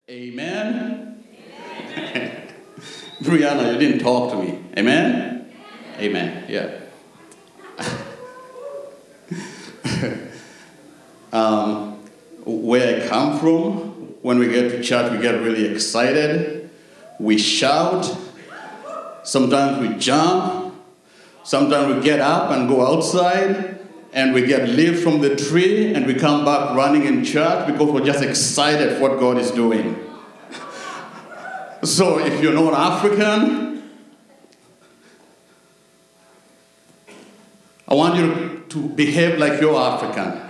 Amen? Amen. Brianna, you didn't talk to me. Amen? Amen. Yeah. Where I come from, when we get to church, we get really excited. We shout. Sometimes we jump. Sometimes we get up and go outside. And we get leaves from the tree. And we come back running in church because we're just excited for what God is doing. So if you're not African, I want you to behave like you're African.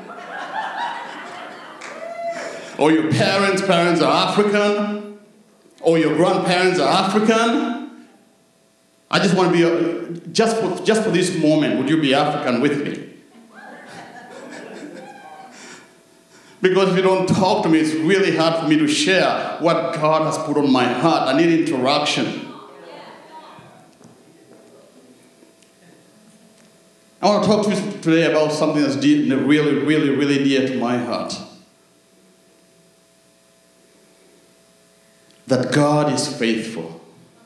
Or your parents are African, or your grandparents are African. I just want to be, just for this moment, would you be African with me? Because if you don't talk to me, it's really hard for me to share what God has put on my heart. I need interaction. I want to talk to you today about something that's really dear to my heart. That God is faithful.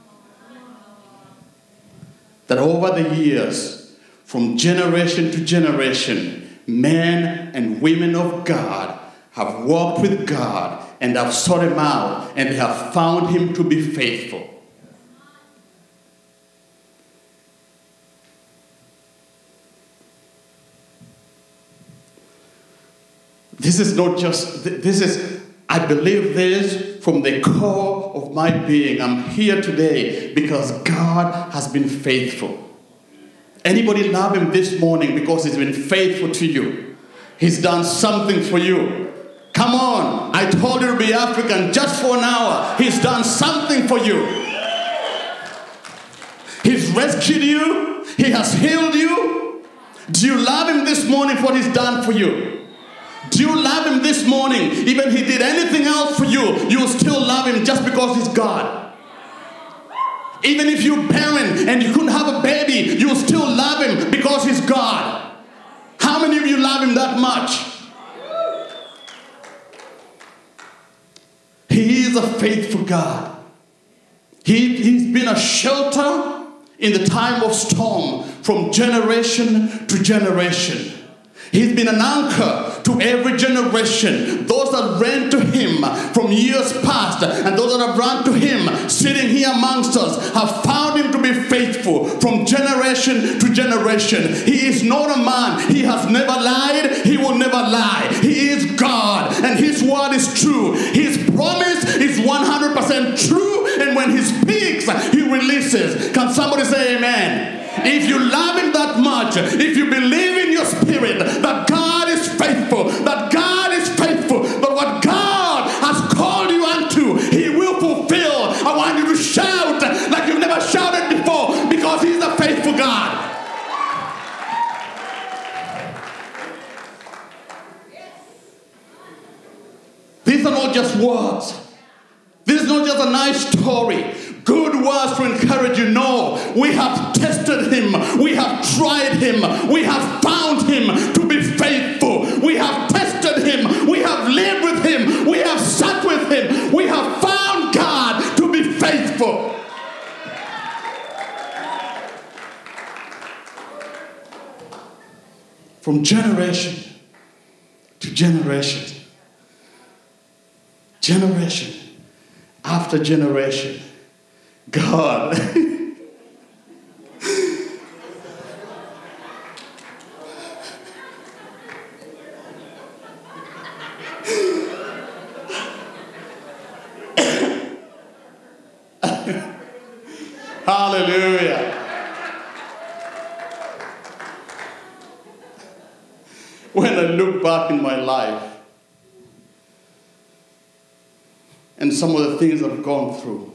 That over the years, from generation to generation, men and women of God have walked with God and have sought Him out and they have found Him to be faithful. I believe this from the core of my being. I'm here today because God has been faithful. Anybody love Him this morning because He's been faithful to you? He's done something for you. Come on, I told you to be African just for an hour. He's done something for you. He's rescued you. He has healed you. Do you love Him this morning for what He's done for you? Do you love Him this morning? Even if He did anything else for you, you still love Him just because He's God. Even if you're barren and you couldn't have a baby, you still love Him because He's God. How many of you love Him that much? He is a faithful God. He's been a shelter in the time of storm from generation to generation. He's been an anchor to every generation. Those that ran to Him from years past and those that have run to Him sitting here amongst us have found Him to be faithful from generation to generation. He is not a man. He has never lied. He will never lie. He is God and His word is true. His promise is 100% true, and when He speaks, He releases. Can somebody say amen? If you love Him that much, if you believe in your spirit that God is faithful, that what God has called you unto, He will fulfill. I want you to shout like you've never shouted before because He's a faithful God. These are not just words. This is not just a nice story. Good words to encourage you. No, we have tested Him. We have tried Him. We have found Him to be faithful. We have tested Him. We have lived with Him. We have sat with Him. We have found God to be faithful. From generation to generation. Generation after generation. God. Hallelujah. When I look back in my life and some of the things I've gone through,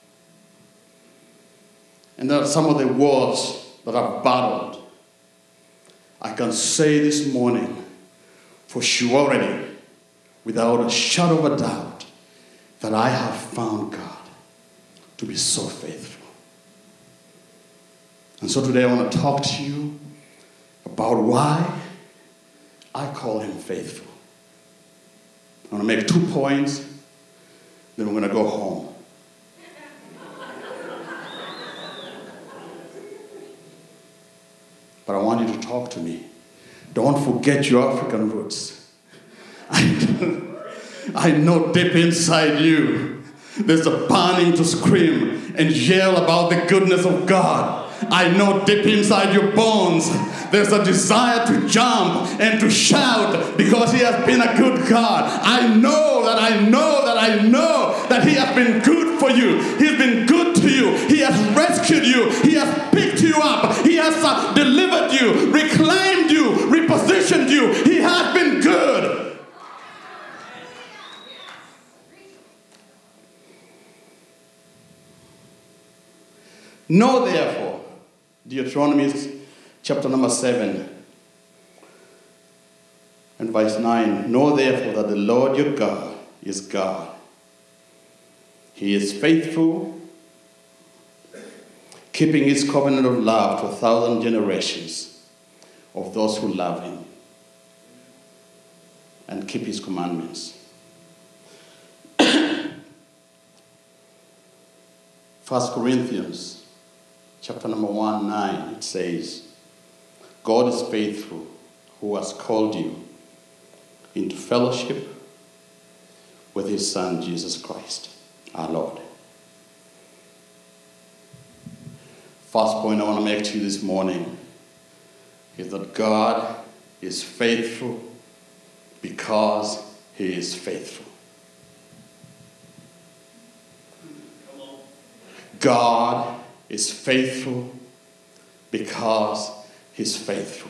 and there are some of the wars that I've battled, I can say this morning for surety, without a shadow of a doubt, that I have found God to be so faithful. And so today I want to talk to you about why I call Him faithful. I want to make 2 points. then we're going to go home. But I want you to talk to me. Don't forget your African roots. I know deep inside you, there's a burning to scream and yell about the goodness of God. I know deep inside your bones, there's a desire to jump and to shout because He has been a good God. I know that He has been good for you. He's been good to you. He has rescued you. He has picked you up. He has delivered you, reclaimed you, repositioned you. He has been good. Know therefore, Deuteronomy chapter number 7 and verse 9. Know therefore that the Lord your God is God. He is faithful, keeping His covenant of love to 1,000 generations of those who love Him and keep His commandments. 1 Corinthians chapter number 1:9, it says, God is faithful, who has called you into fellowship with His Son, Jesus Christ, our Lord. First point I want to make to you this morning is that God is faithful because He is faithful. God is faithful because He's faithful.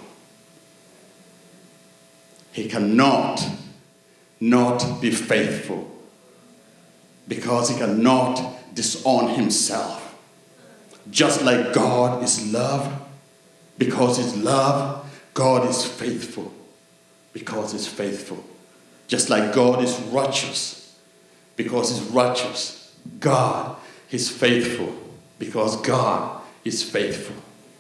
He cannot not be faithful because He cannot disown Himself. Just like God is love, because He's love, God is faithful because He's faithful. Just like God is righteous, because He's righteous, God is faithful because God is faithful.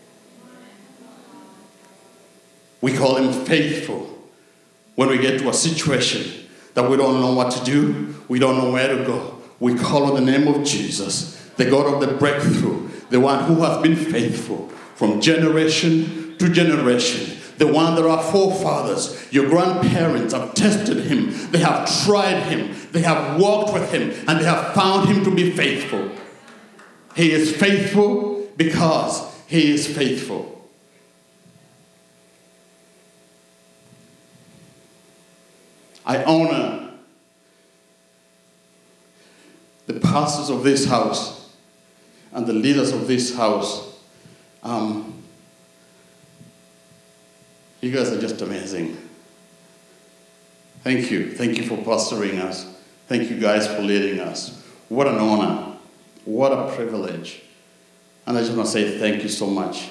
We call Him faithful when we get to a situation that we don't know what to do, we don't know where to go. We call on the name of Jesus, the God of the breakthrough, the one who has been faithful from generation to generation, the one that our forefathers, your grandparents have tested Him, they have tried Him, they have walked with Him, and they have found Him to be faithful. He is faithful because He is faithful. I honor the pastors of this house and the leaders of this house. You guys are just amazing. Thank you. Thank you for pastoring us. Thank you guys for leading us. What an honor. What a privilege. And I just want to say thank you so much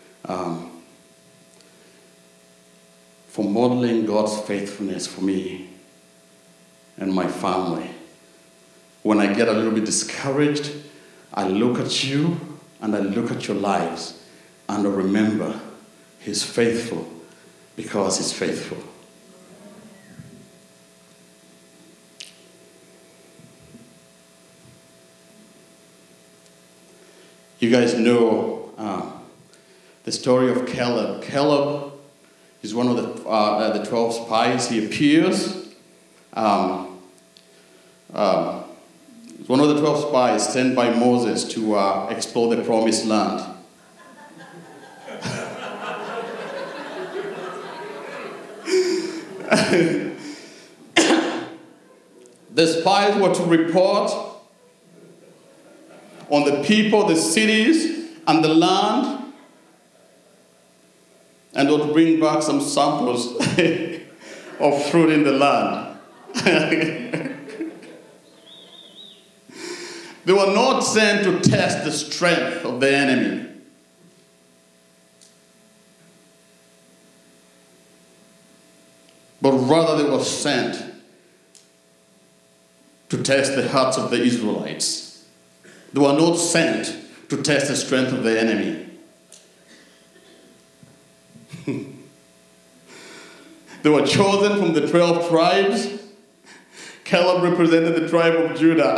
for modeling God's faithfulness for me and my family. When I get a little bit discouraged, I look at you and I look at your lives and I remember He's faithful because He's faithful. You guys know the story of Caleb. Caleb is one of the 12 spies. He appears. One of the 12 spies sent by Moses to explore the promised land. The spies were to report on the people, the cities, and the land, and to bring back some samples of fruit in the land. They were not sent to test the strength of the enemy. But rather they were sent to test the hearts of the Israelites. They were not sent to test the strength of the enemy. They were chosen from the 12 tribes Caleb represented the tribe of Judah.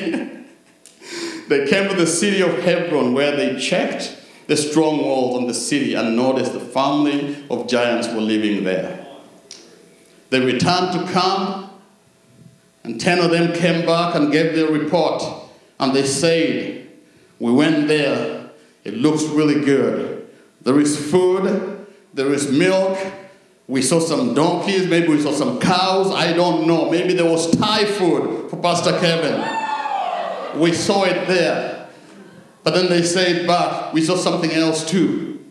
They came to the city of Hebron, where they checked the strongholds on the city and noticed the family of giants were living there. They returned to camp, and 10 of them came back and gave their report. And they said, we went there, it looks really good. There is food, there is milk, we saw some donkeys, maybe we saw some cows, I don't know. Maybe there was Thai food for Pastor Kevin. We saw it there. But then they said back, we saw something else too.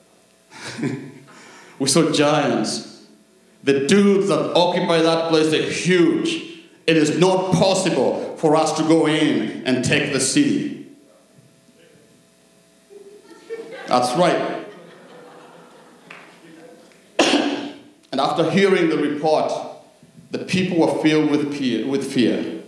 We saw giants. The dudes that occupy that place are huge. It is not possible for us to go in and take the city. That's right. And after hearing the report, the people were filled with fear.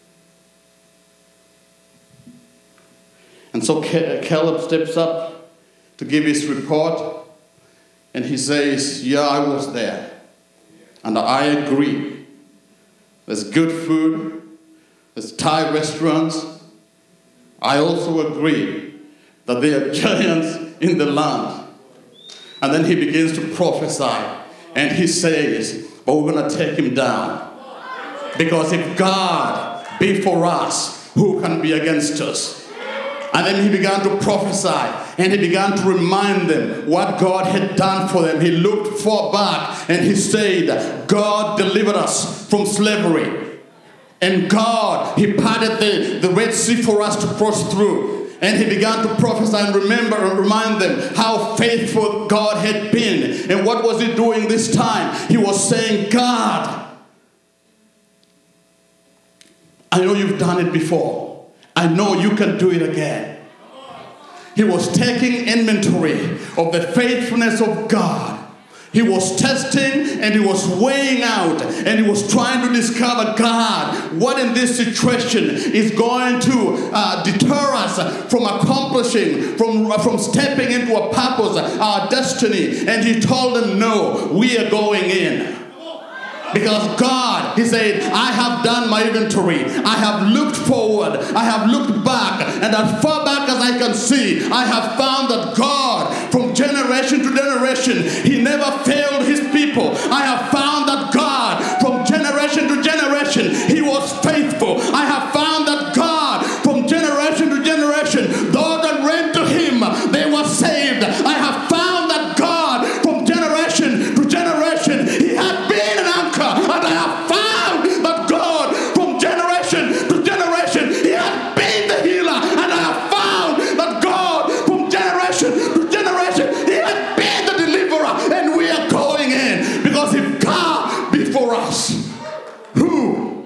And so Caleb steps up to give his report, and he says, yeah, I was there, and I agree. There's good food, there's Thai restaurants. I also agree that there are giants in the land. And then he begins to prophesy, and he says, but we're going to take him down. Because if God be for us, who can be against us? And then he began to prophesy, and he began to remind them what God had done for them. He looked far back, and he said, God delivered us from slavery. And God, he parted the Red Sea for us to cross through. And he began to prophesy and remind them how faithful God had been. And what was he doing this time? He was saying, God, I know you've done it before. I know you can do it again. He was taking inventory of the faithfulness of God. He was testing, and he was weighing out, and he was trying to discover, God, what in this situation is going to deter us from accomplishing, from stepping into a purpose, our destiny. And he told them, no, we are going in. Because God, he said, I have done my inventory. I have looked forward. I have looked back. And as far back as I can see, I have found that God, from generation to generation, he never failed his people. I have found that God, from generation to generation, he was faithful. I have found that God, from generation to generation, those that ran to him, they were saved. I have found that God, from generation to generation, he had been an anchor. And I have found that God, from generation to generation, he had been the healer. And I have found that God, from generation to generation, he had been the deliverer. And we are going in. Because if God be for us, who?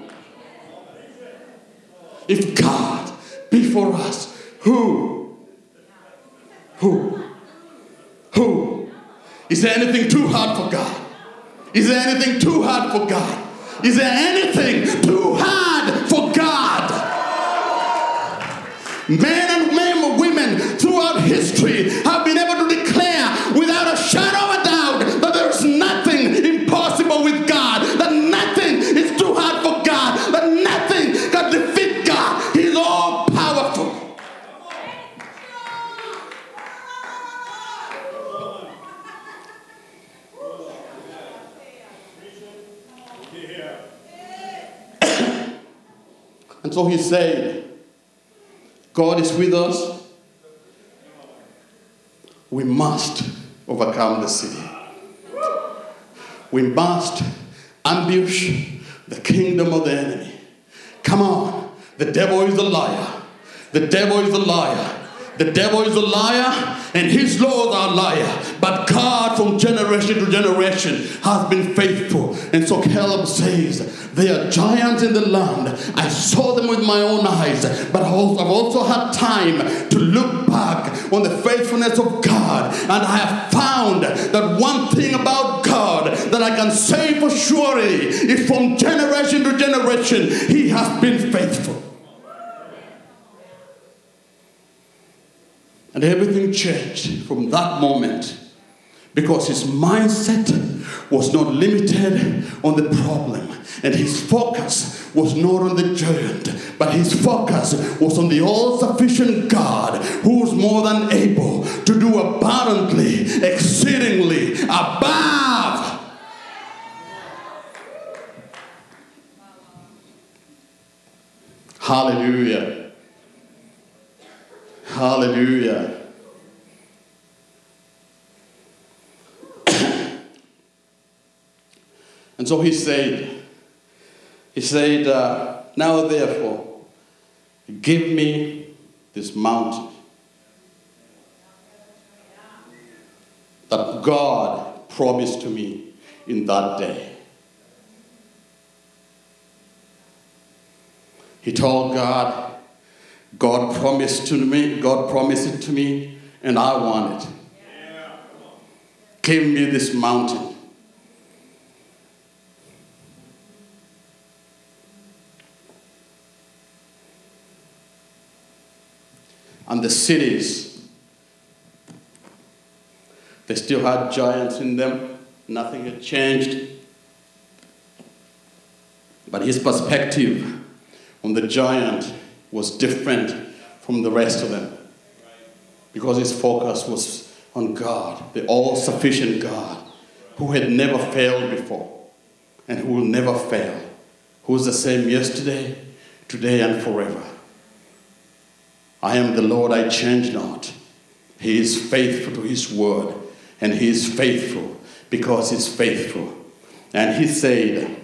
If God be for us, who? Who? Who? Is there anything too hard for God? Is there anything too hard for God? Is there anything too hard for God? Men and women throughout history have been able to declare without a shadow of a doubt that there is nothing impossible with God, that nothing is too hard for God, that nothing can defeat God. He's all powerful. And so he said, God is with us. We must overcome the city. We must ambush the kingdom of the enemy. Come on. The devil is a liar. The devil is a liar. The devil is a liar, and his laws are a liar. But God, from generation to generation, has been faithful. And so Caleb says, there are giants in the land. I saw them with my own eyes. But I've also had time to look back on the faithfulness of God. And I have found that one thing about God that I can say for surely is from generation to generation, he has been faithful. And everything changed from that moment. Because his mindset was not limited on the problem. And his focus was not on the giant, but his focus was on the all-sufficient God who is more than able to do abundantly, exceedingly, above. Hallelujah. Hallelujah. And so he said, now therefore, give me this mountain that God promised to me in that day. He told God, God promised it to me, and I want it. Give me this mountain. And the cities, they still had giants in them. Nothing had changed. But his perspective on the giant was different from the rest of them. Because his focus was on God, the all-sufficient God, who had never failed before and who will never fail, who is the same yesterday, today, and forever. I am the Lord, I change not. He is faithful to his word, and he is faithful because he's faithful. And he said,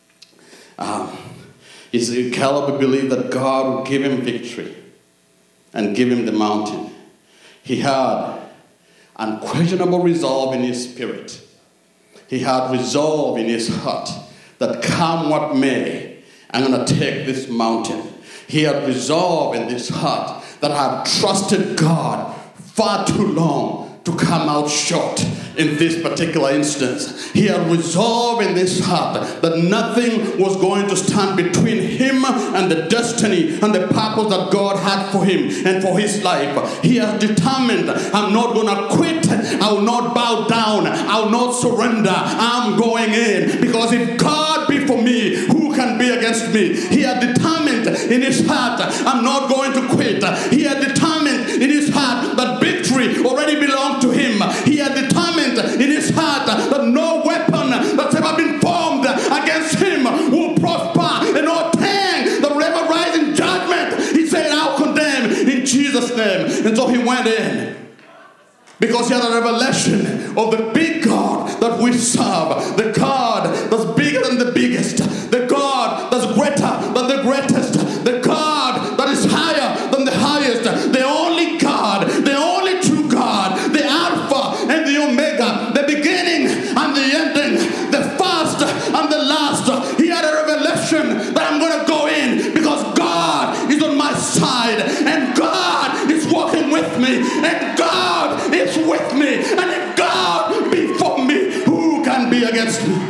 Caleb believed that God would give him victory and give him the mountain. He had unquestionable resolve in his spirit. He had resolve in his heart that come what may, I'm going to take this mountain. He had resolve in his heart that I have trusted God far too long to come out short in this particular instance. He had resolved in his heart that nothing was going to stand between him and the destiny and the purpose that God had for him and for his life. He has determined, I'm not going to quit. I will not bow down. I will not surrender. I'm going in. Because if God be for me, who can be against me? He had determined in his heart, I'm not going to quit. He had determined in his heart that victory already belonged to him. He had determined in his heart that no weapon that's ever been formed against him will prosper, and no tongue that will ever rise in judgment, he said, I'll condemn in Jesus' name. And so he went in because he had a revelation of the big God that we serve, the God that's bigger than the biggest, the God that's greater than the greatest, the God that is higher than the highest, the only God, the only true God, the Alpha and the Omega, the beginning and the ending, the first and the last. He had a revelation that I'm going to go in because God is on my side and God is walking with me and God is with me, and if God be for me, who can be against me?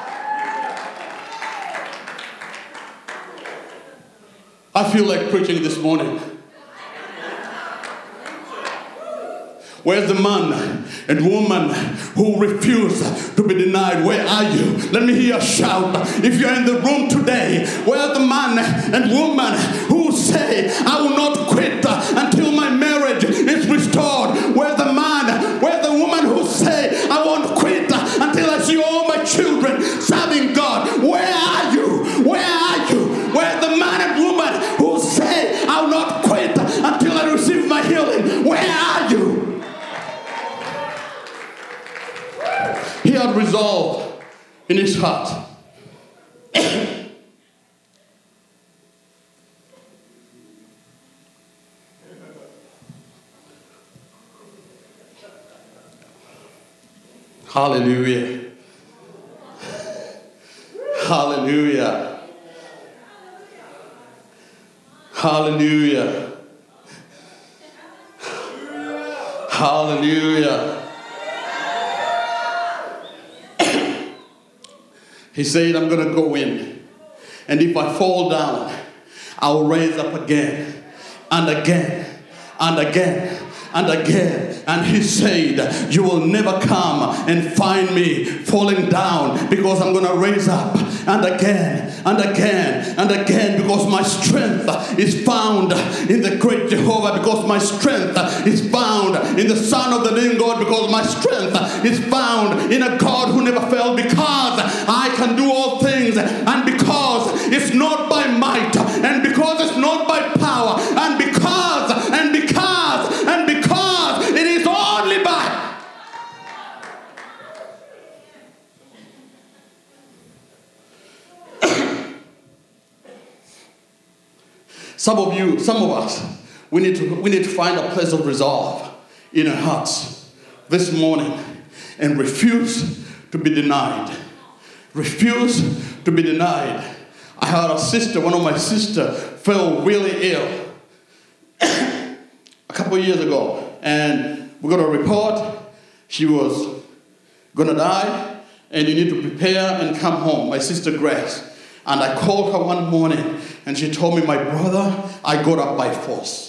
I feel like preaching this morning. Where's the man and woman who refuse to be denied? Where are you? Let me hear a shout. If you're in the room today, where the man and woman who say, I will not quit until my marriage is restored? Where the man, where the woman who say, I won't quit until I see all my children serving God? Where are you? Where are you? Where the man and woman who say, I will not quit until I receive my healing? Where are you? He had resolve in his heart. Hallelujah. Hallelujah. Hallelujah. Hallelujah. He said, I'm going to go in. And if I fall down, I'll raise up again and again and again and again. And he said, you will never come and find me falling down, because I'm going to raise up. And again, and again, and again, because my strength is found in the great Jehovah, because my strength is found in the Son of the living God, because my strength is found in a God who never failed, because I can do all things, and because it's not by might, and because it's not by power, and because it is only by. Some of us, we need to find a place of resolve in our hearts this morning and refuse to be denied. Refuse to be denied. I had a sister, one of my sisters fell really ill a couple of years ago, and we got a report she was going to die, and you need to prepare and come home. My sister Grace. And I called her one morning, and she told me, my brother, I got up by force.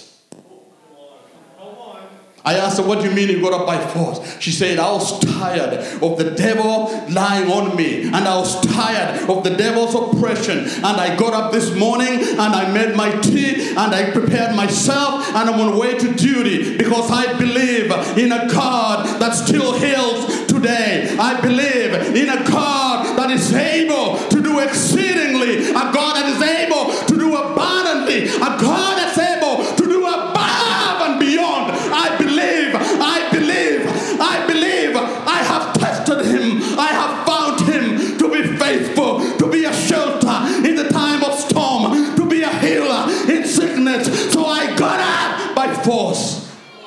I asked her, what do you mean you got up by force? She said, I was tired of the devil lying on me, and I was tired of the devil's oppression, and I got up this morning, and I made my tea, and I prepared myself, and I'm on the way to duty, because I believe in a God that still heals today. I believe in a God that is able to do exceedingly, a God that is able to do abundantly, a God that's able to do above and beyond. I have tested him. I have found him to be faithful, to be a shelter in the time of storm, to be a healer in sickness. So I got up by force.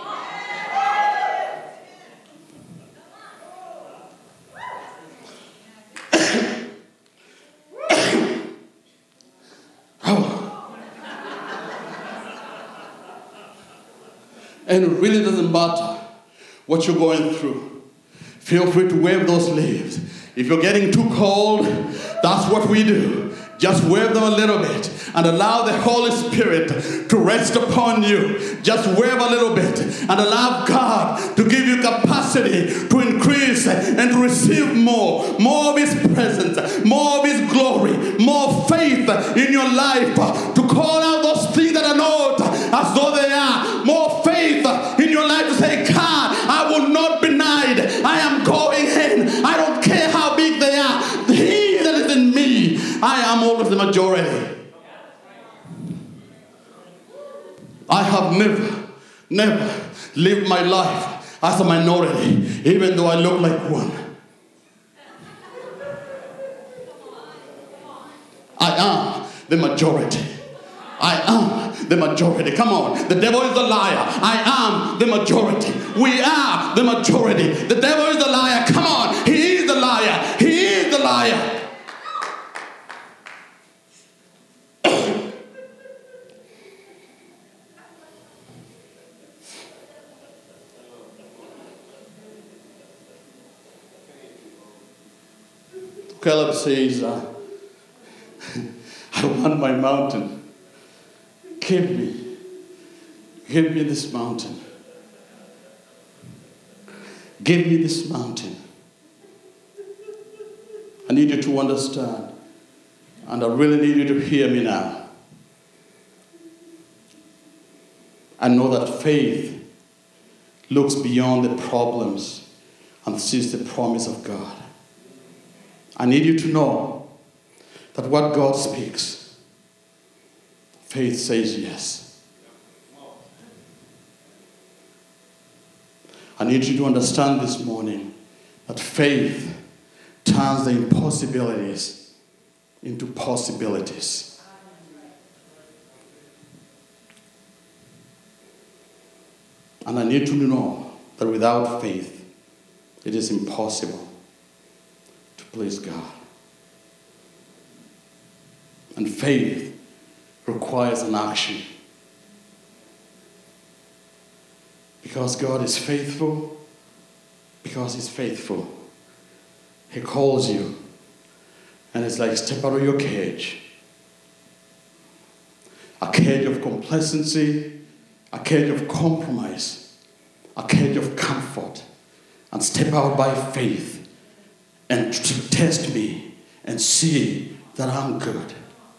And it really doesn't matter what you're going through. Feel free to wave those leaves. If you're getting too cold, that's what we do. Just wave them a little bit and allow the Holy Spirit to rest upon you. Just wave a little bit and allow God to give you capacity to increase and to receive more of His presence, more of His glory, more faith in your life, to call out those things that are not as though they are. More faith in your life to say, God, I will not be denied. I am going in. I don't care how big they are. He that is in me, I am always the majority. I have never lived my life as a minority, even though I look like one. I am the majority. I am the majority. Come on. The devil is a liar. I am the majority. We are the majority. The devil is a liar. Come on. He is the liar. He is the liar. Caleb says, I want my mountain. Give me this mountain. Give me this mountain. I need you to understand, and I really need you to hear me now. I know that faith looks beyond the problems and sees the promise of God. I need you to know that what God speaks, faith says yes. I need you to understand this morning that faith turns the impossibilities into possibilities. And I need you to know that without faith, it is impossible to please God. And faith requires an action. Because God is faithful, because He's faithful, He calls you. And it's like, step out of your cage. A cage of complacency, a cage of compromise. a cage of comfort and step out by faith and to test me and see that I'm good.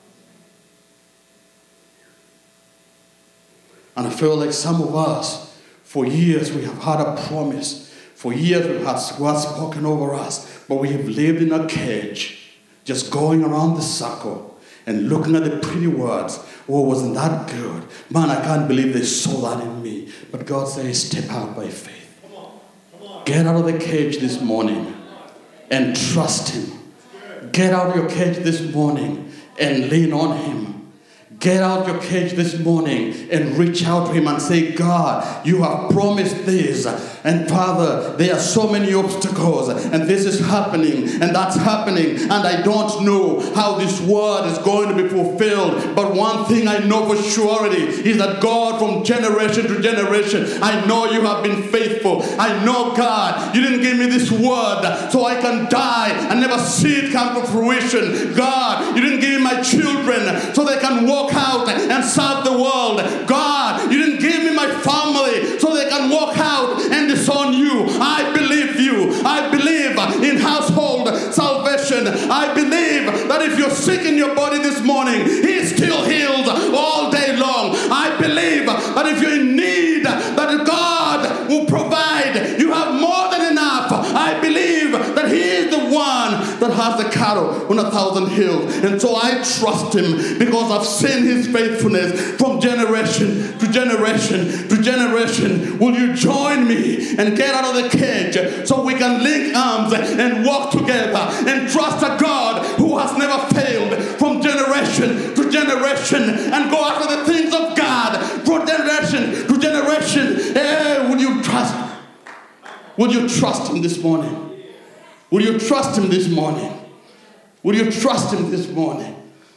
And I feel like some of us, for years we have had a promise. For years we've had words spoken over us, but we have lived in a cage, just going around the circle and looking at the pretty words. Oh, wasn't that good? Man, I can't believe they saw that in me. But God says, step out by faith. Get out of the cage this morning and trust Him. Get out of your cage this morning and lean on Him. Get out your cage this morning and reach out to Him and say, God, you have promised this. And Father, there are so many obstacles and this is happening and that's happening. And I don't know how this word is going to be fulfilled. But one thing I know for surety is that God, from generation to generation, I know you have been faithful. I know, God, you didn't give me this word so I can die and never see it come to fruition. God, you didn't give me my children so they can walk out and serve the world. God, you didn't give me my family so they can walk out and disown you. I believe you. I believe in household salvation. I believe that if you're sick in your body this morning, He still heals all day long. I believe that if you're in need, that God will provide. You have more than enough. I believe that He is the one that has the cattle on 1,000 hills. And so I trust Him because I've seen His faithfulness from generation to generation to generation. Will you join me and get out of the cage so we can link arms and walk together and trust a God who has never failed, from generation to generation, and go after the things of God from generation to generation? Hey, will you trust? Will you trust Him this morning? Will you trust Him this morning? Will you trust Him this morning?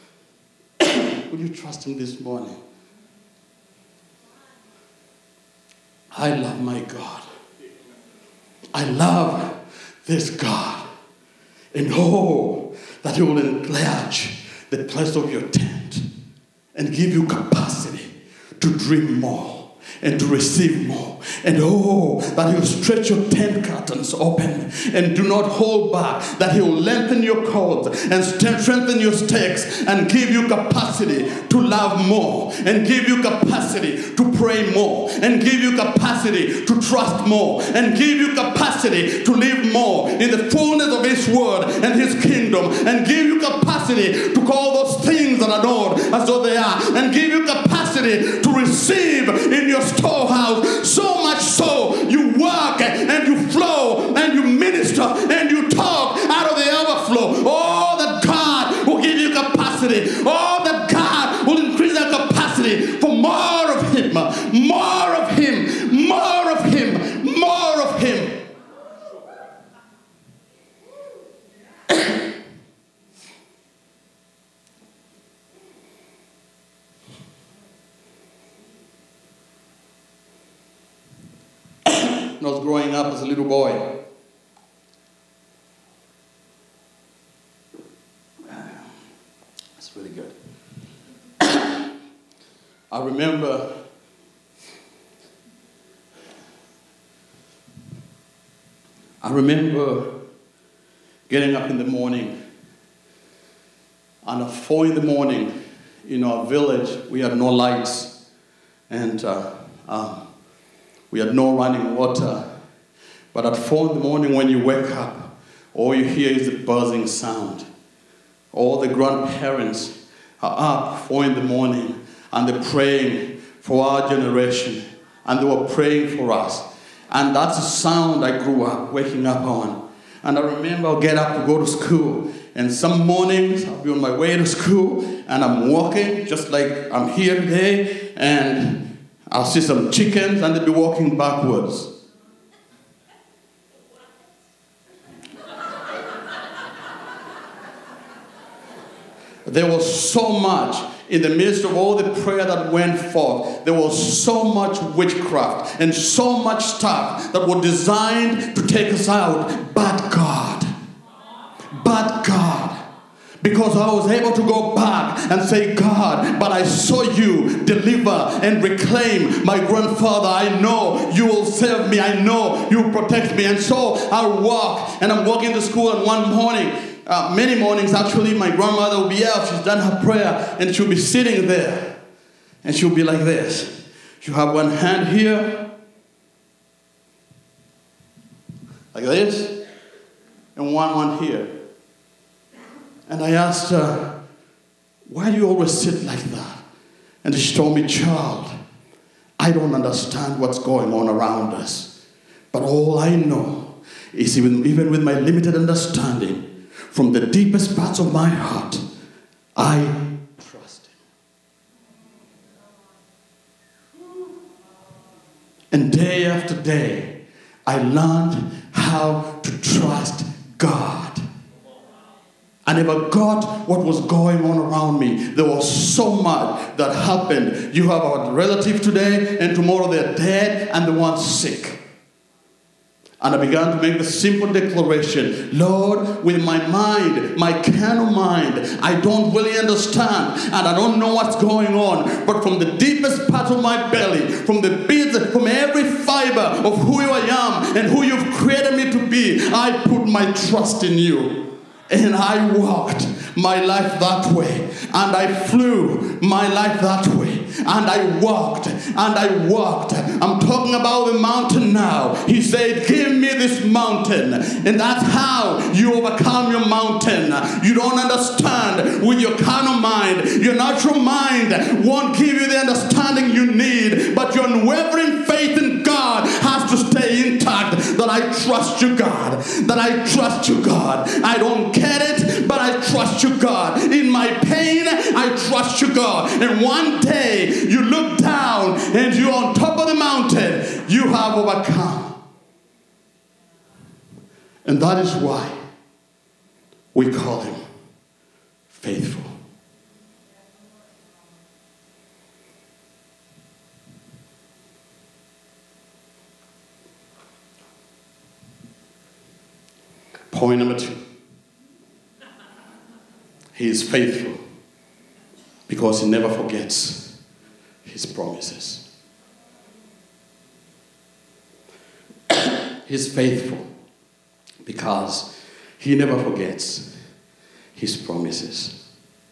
Will you trust Him this morning? I love my God. I love this God. And oh, that He will enlarge the place of your tent and give you capacity to dream more and to receive more. And oh, that He will stretch your tent curtains open and do not hold back. That He will lengthen your cords and strengthen your stakes and give you capacity to love more and give you capacity to pray more and give you capacity to trust more and give you capacity to live more in the fullness of His word and His kingdom, and give you capacity to call those things that are not as though they are, and give you capacity to receive in your storehouse, so much so you work and you flow and you minister and you talk out of the overflow. Oh, that God will give you capacity. Oh, that God will increase that capacity for more of Him, more of Him, more of Him, more of Him. When I was growing up as a little boy, it's really good. I remember getting up in the morning, and at 4 in the morning, in our village, we had no lights, and we had no running water. But at 4 in the morning when you wake up, all you hear is the buzzing sound. All the grandparents are up 4 in the morning and they're praying for our generation. And they were praying for us. And that's the sound I grew up waking up on. And I remember I'll get up to go to school. And some mornings I'll be on my way to school and I'm walking just like I'm here today, and I'll see some chickens and they'll be walking backwards. There was so much in the midst of all the prayer that went forth. There was so much witchcraft and so much stuff that was designed to take us out. But God, because I was able to go back and say, God, but I saw you deliver and reclaim my grandfather. I know you will save me. I know you will protect me. And so I'll walk, and I'm walking to school, and one morning, many mornings actually, my grandmother will be out. She's done her prayer, and she'll be sitting there, and she'll be like this. She'll have one hand here, like this, and one here. And I asked her, why do you always sit like that? And she told me, child, I don't understand what's going on around us. But all I know is even with my limited understanding, from the deepest parts of my heart, I trust him. And day after day, I learned how to trust God. I never got what was going on around me. There was so much that happened. You have a relative today, and tomorrow they're dead, and the one's sick. And I began to make the simple declaration, Lord, with my mind, my carnal mind, I don't really understand, and I don't know what's going on. But from the deepest part of my belly, from every fiber of who I am and who you've created me to be, I put my trust in you. And I walked my life that way. And I flew my life that way. And I walked. And I walked. I'm talking about the mountain now. He said, give me this mountain. And that's how you overcome your mountain. You don't understand with your carnal mind. Your natural mind won't give you the understanding you need. But your unwavering faith in God has to stay intact. That I trust you, God. That I trust you, God. I don't get it, but I trust you, God. In my pain, I trust you, God. And one day, you look down and you're on top of the mountain. You have overcome. And that is why we call him faithful. Point number 2. He is faithful because he never forgets his promises. He's faithful because he never forgets his promises.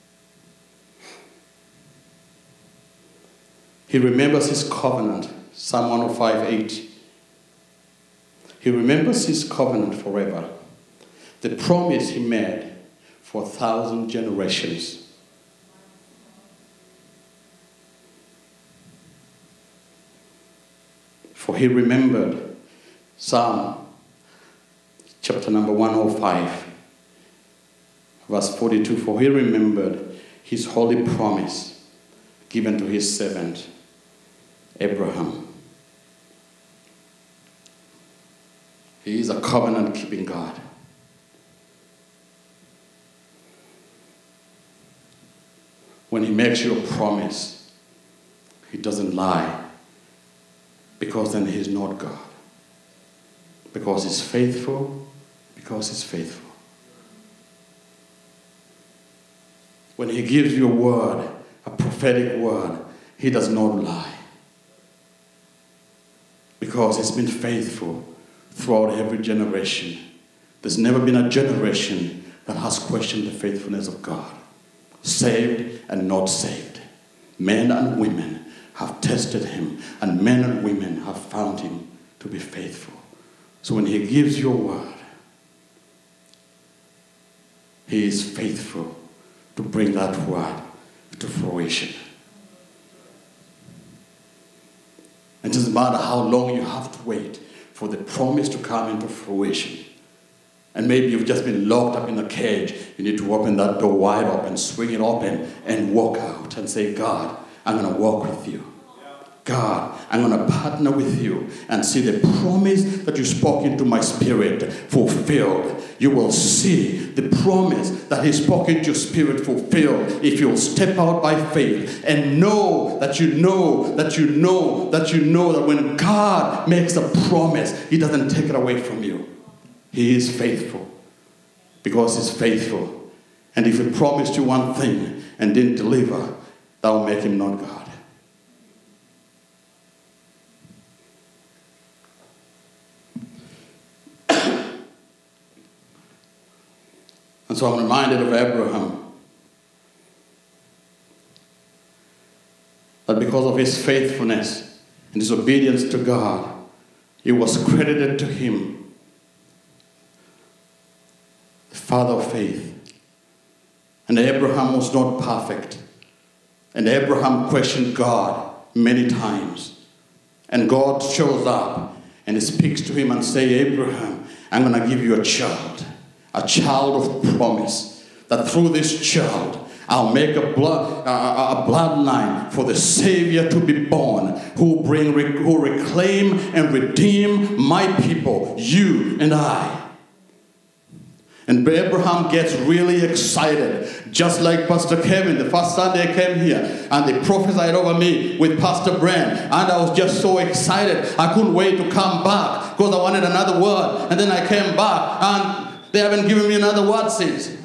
He remembers his covenant, Psalm 105:8. He remembers his covenant forever. The promise he made for 1,000 generations. For he remembered, Psalm chapter number 105, verse 42, for he remembered his holy promise given to his servant Abraham. He is a covenant-keeping God. When he makes you a promise, he doesn't lie, because then he's not God. Because he's faithful, because he's faithful. When he gives you a word, a prophetic word, he does not lie. Because he's been faithful throughout every generation. There's never been a generation that has questioned the faithfulness of God. Saved and not saved. Men and women have tested him, and men and women have found him to be faithful. So when he gives you a word, he is faithful to bring that word to fruition. It doesn't matter how long you have to wait for the promise to come into fruition. And maybe you've just been locked up in a cage. You need to open that door wide open, swing it open, and walk out and say, God, I'm going to walk with you. God, I'm going to partner with you and see the promise that you spoke into my spirit fulfilled. You will see the promise that he spoke into your spirit fulfilled if you'll step out by faith and know that that when God makes a promise, he doesn't take it away from you. He is faithful. Because he's faithful, And if he promised you one thing and didn't deliver, that will make him not God. And so I'm reminded of Abraham. That because of his faithfulness and his obedience to God, it was credited to him, the father of faith. And Abraham was not perfect. And Abraham questioned God many times. And God shows up and he speaks to him and says, Abraham, I'm going to give you a child of promise, that through this child, I'll make a bloodline for the Savior to be born, who reclaim and redeem my people, you and I. And Abraham gets really excited, just like Pastor Kevin. The first Sunday I came here, and they prophesied over me with Pastor Brand, and I was just so excited. I couldn't wait to come back because I wanted another word. And then I came back, and they haven't given me another word since.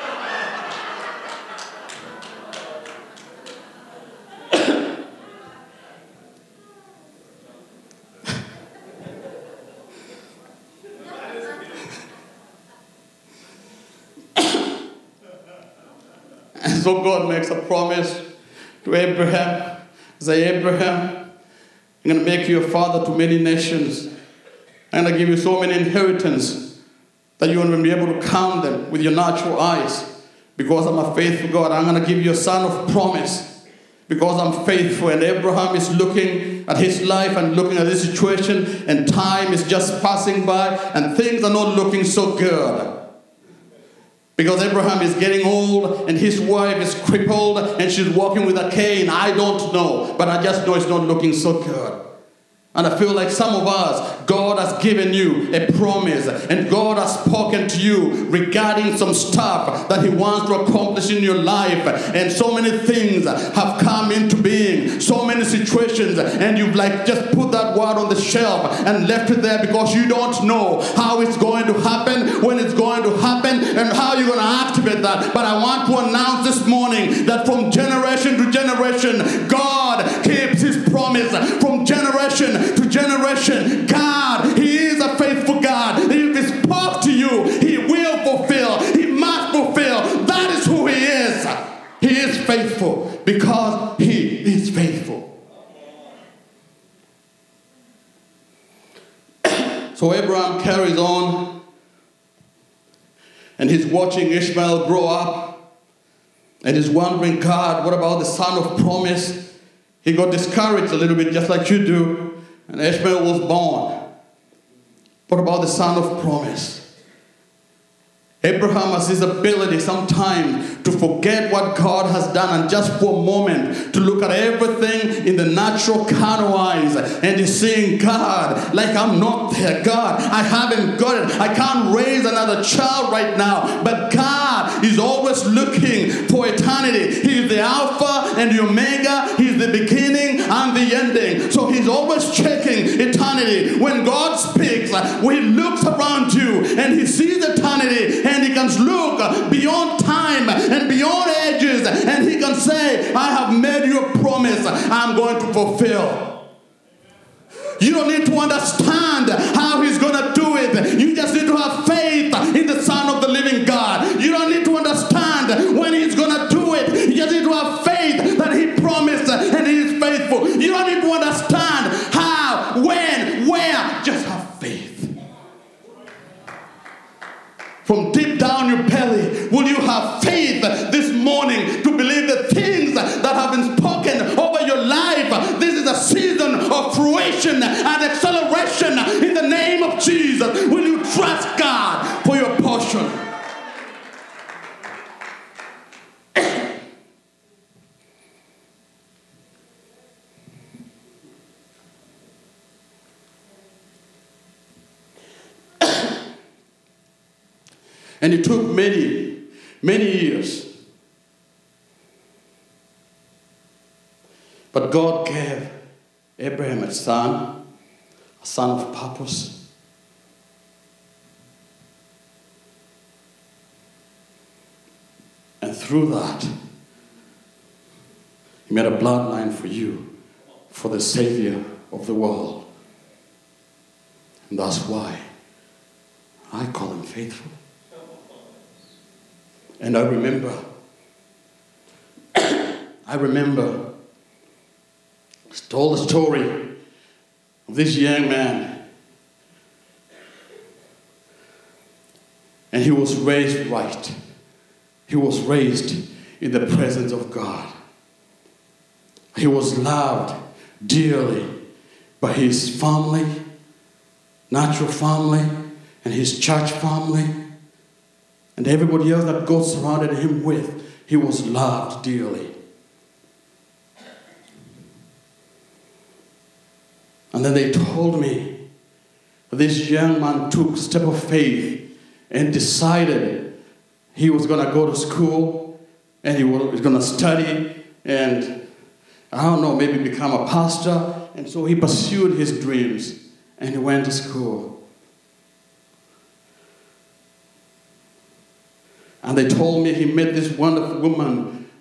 And so God makes a promise to Abraham. Say, Abraham, I'm going to make you a father to many nations. I'm going to give you so many inheritance that you won't be able to count them with your natural eyes. Because I'm a faithful God, I'm going to give you a son of promise. Because I'm faithful. And Abraham is looking at his life and looking at his situation, and time is just passing by and things are not looking so good. Because Abraham is getting old and his wife is crippled and she's walking with a cane. I don't know, but I just know it's not looking so good. And I feel like some of us, God has given you a promise and God has spoken to you regarding some stuff that he wants to accomplish in your life. And so many things have come into being, so many situations, and you've like just put that word on the shelf and left it there because you don't know how it's going to happen, when it's going to happen, and how you're going to activate that. But I want to announce this morning that from generation to generation, God keeps his promise. From generation to generation, God, he is a faithful God. If he spoke to you, he will fulfill. He must fulfill. That is who he is. He is faithful because he is faithful. So Abraham carries on, and he's watching Ishmael grow up, and he's wondering, God, what about the son of promise? He got discouraged a little bit, just like you do. And Ishmael was born. What about the son of promise? Abraham has his ability sometimes to forget what God has done and just for a moment to look at everything in the natural carnal eyes, and he's saying, God, like I'm not there. God, I haven't got it. I can't raise another child right now. But God is always looking for eternity. He is the Alpha and the Omega. He's the beginning and the ending. So he's always checking eternity. When God speaks, he looks around you and he sees eternity, and he can look beyond time and beyond ages, and he can say, I have made you a promise I'm going to fulfill. You don't need to understand how he's going to do it. You just need to have faith in the Son of the living God. You don't need to understand when he's going to do it. You just need to have faith that he promised and he is faithful. You don't need to understand how, when, where. Just have faith. From deep down your belly, will you have faith this morning to believe the things that have been spoken over your life? This is a season of fruition and acceleration in the name of Jesus. Will you trust God for your portion? And it took many, many years. But God gave Abraham a son of purpose. And through that, He made a bloodline for you, for the Savior of the world. And that's why I call Him faithful. And I remember told the story of this young man. And he was raised right. He was raised in the presence of God. He was loved dearly by his family, natural family, and his church family, and everybody else that God surrounded him with. He was loved dearly. And then they told me that this young man took a step of faith and decided he was going to go to school and he was going to study and, I don't know, maybe become a pastor. And so he pursued his dreams and he went to school. And they told me he met this wonderful woman,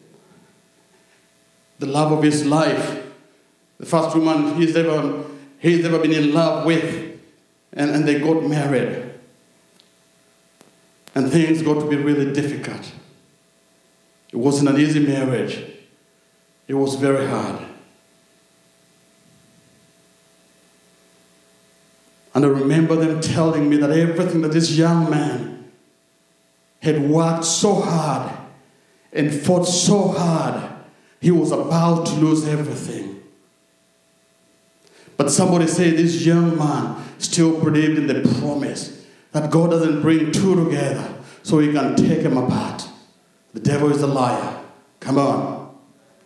the love of his life. The first woman he's ever been in love with, and they got married. And things got to be really difficult. It wasn't an easy marriage. It was very hard. And I remember them telling me that everything that this young man had worked so hard and fought so hard, he was about to lose everything. But somebody said this young man still believed in the promise that God doesn't bring two together so He can take them apart. The devil is a liar. Come on.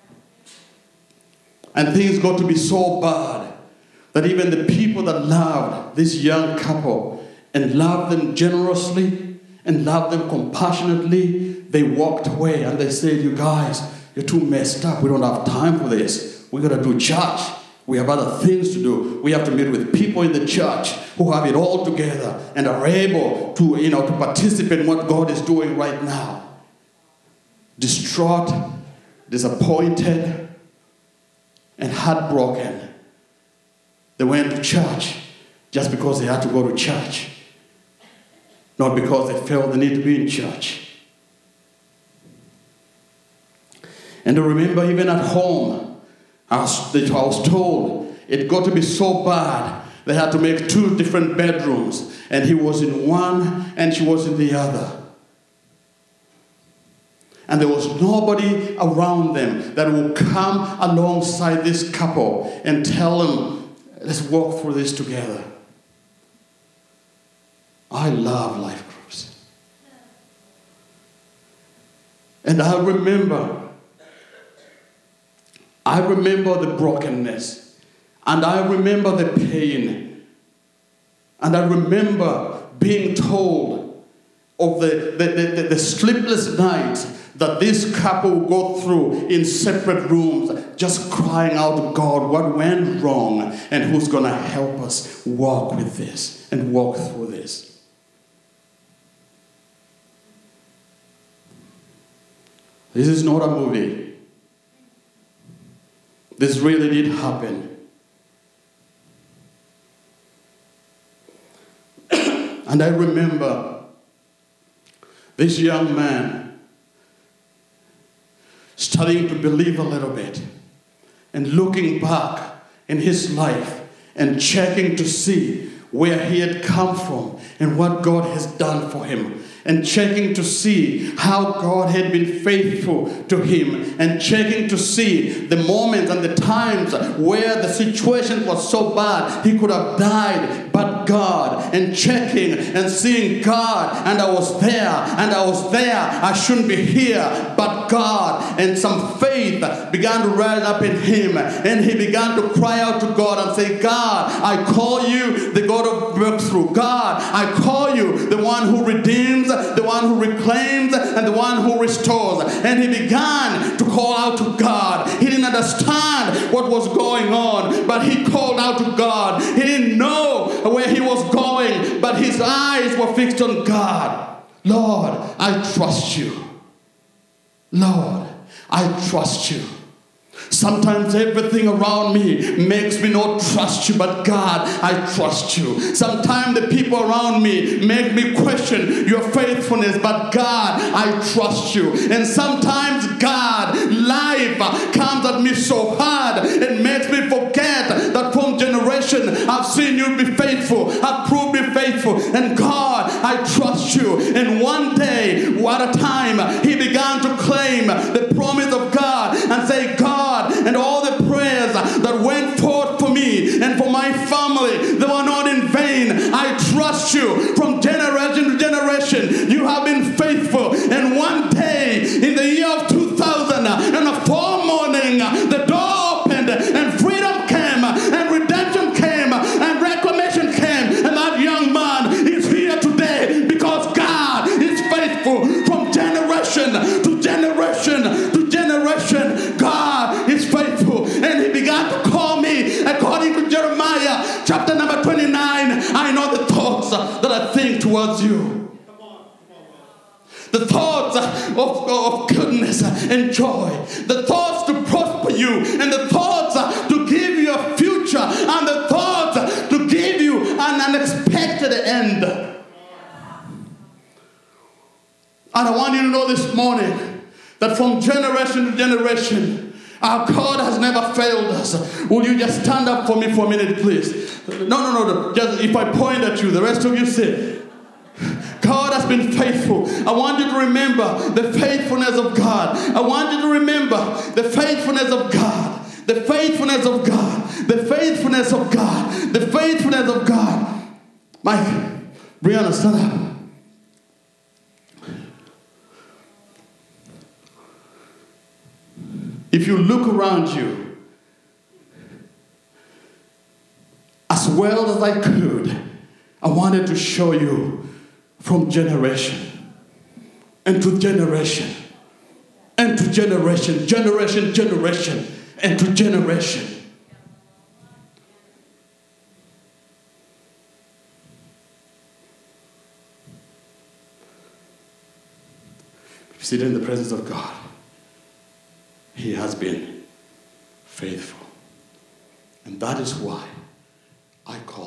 And things got to be so bad that even the people that loved this young couple and loved them generously and loved them compassionately, they walked away and they said, "You guys, you're too messed up. We don't have time for this. We got to do church. We have other things to do. We have to meet with people in the church who have it all together and are able to, to participate in what God is doing right now." Distraught, disappointed, and heartbroken, they went to church just because they had to go to church, not because they felt the need to be in church. And I remember even at home, I was told it got to be so bad they had to make 2 different bedrooms, and he was in one and she was in the other. And there was nobody around them that would come alongside this couple and tell them, "Let's walk through this together." I love life groups. And I remember the brokenness, and I remember the pain, and I remember being told of the sleepless nights that this couple go through in separate rooms, just crying out to God, what went wrong, and who's going to help us walk with this and walk through this. This is not a movie. This really did happen. And I remember this young man starting to believe a little bit and looking back in his life and checking to see where he had come from and what God has done for him, and checking to see how God had been faithful to him, and checking to see the moments and the times where the situation was so bad he could have died, but God, and checking and seeing God, and I was there, I shouldn't be here, but God. And some faith began to rise up in him, and he began to cry out to God and say, "God, I call you the God of breakthrough. God, I call you the one who redeems, the one who reclaims, and the one who restores." And he began to call out to God. He didn't understand what was going on, but he called out to God. He didn't know where he was going, but his eyes were fixed on God. "Lord, I trust you. Lord, I trust you. Sometimes everything around me makes me not trust you, but God, I trust you. Sometimes the people around me make me question your faithfulness, but God, I trust you. And sometimes, God, life comes at me so hard and makes me forget that from generation I've seen you be faithful, I've proved me faithful, and God, I trust you. And one day, at a time, he began to claim the promise of God and say, God, and all the prayers that went forth for me and for my family, they were not in vain. I trust you. From generation to generation, you have been faithful. And one day, in the year of 2000, and a fall morning, the door opened and freedom came and redemption came and reclamation came. And that young man is here today because God is faithful. From generation to generation to generation, God is faithful. And he began to call me, according to Jeremiah chapter number 29, I know the thoughts that I think towards you. The thoughts of goodness and joy. The thoughts to prosper you. And the thoughts to give you a future. And the thoughts to give you an unexpected end. And I want you to know this morning that from generation to generation, our God has never failed us. Will you just stand up for me for a minute, please? No. Just if I point at you, the rest of you sit. God has been faithful. I want you to remember the faithfulness of God. I want you to remember the faithfulness of God. The faithfulness of God. The faithfulness of God. The faithfulness of God. Mike, Brianna, stand up. If you look around you, as well as I could, I wanted to show you from generation and to generation and to generation, generation and to generation. Seated in the presence of God. He has been faithful. And that is why I call